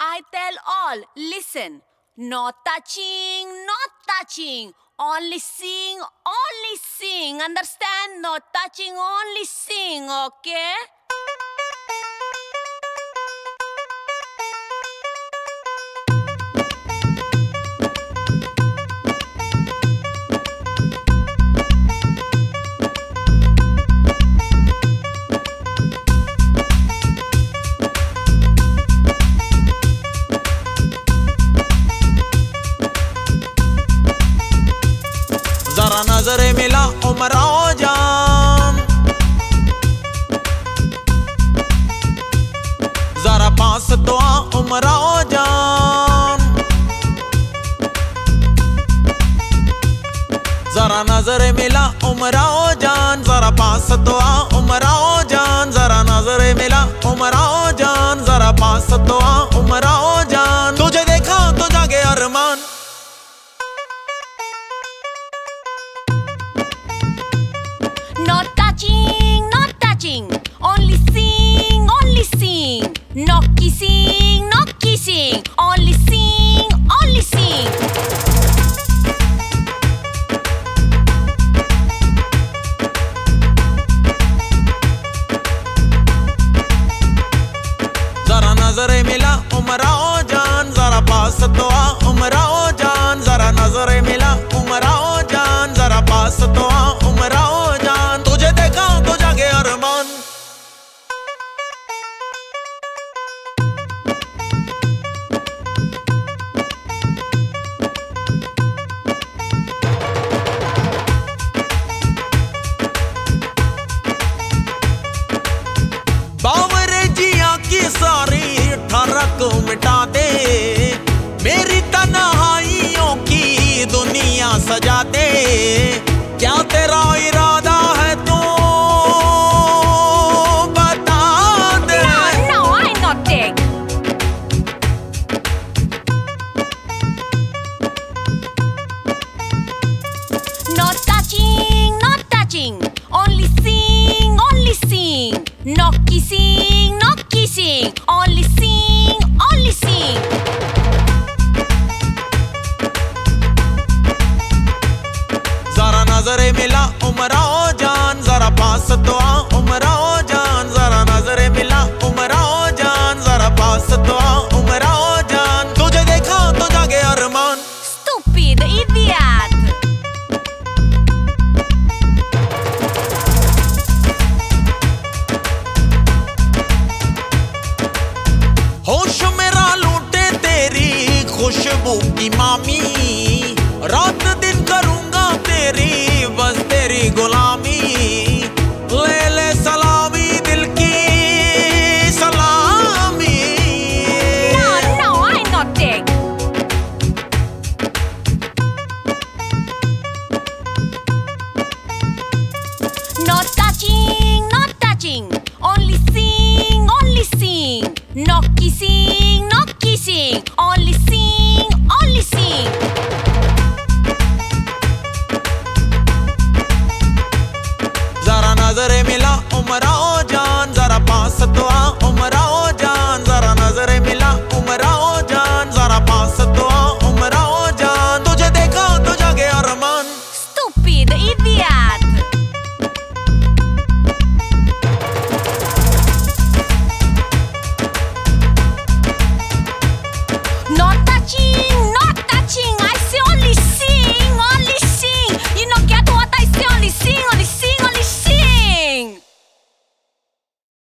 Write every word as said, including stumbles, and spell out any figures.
I tell all, listen. No touching, no touching. Only sing, only sing. Understand? No touching, only sing, okay? जरा नजरे मिला उमराओ जान, जरा पास तो आ उमराओ जान। जरा नजरे मिला उमराओ जान, जरा पास तो आ उमराओ जान। जरा नजरे मिला उमराओ जान, जरा पास तो आ उमराओ जान। तुझे देखा तो जागे अरमान, No touching, no touching. Only sing, only sing. No kissing, no kissing. Only sing, only sing. जरा नजरे मिला उमराओ जान, जरा पास तो आ उमराओ जान। जरा नजरे मिला उमराओ जान, जरा पास तो आ उमराओ जान। तुझे देखा तो जागे अरमान, बावरे जिया की सारी ठरक मिटा दे, मेरी तन्हाइयों की दुनिया सजा दे। क्या तेरा इरादा है तो बता दे। No, no, I not take. No touching, no touching. Only sing, only sing. No kissing, no kissing. Only sing, only sing. जरा नजरे मिला उमराओ जान, जरा पास तो आ उमराओ जान। जरा नजरे मिला उमराओ जान, जरा पास तो आ उमराओ जान। तुझे देखा तो जागे अरमान, Stupid idiot. होश मेरा लूटे तेरी खुशबू की मामी। रात दिन करूंगा तेरी बस तेरी गुलामी। ले ले सलामी दिल की सलामी। No, no, I not take. No touching, no touching. Only sing, only sing. No kissing, no kissing.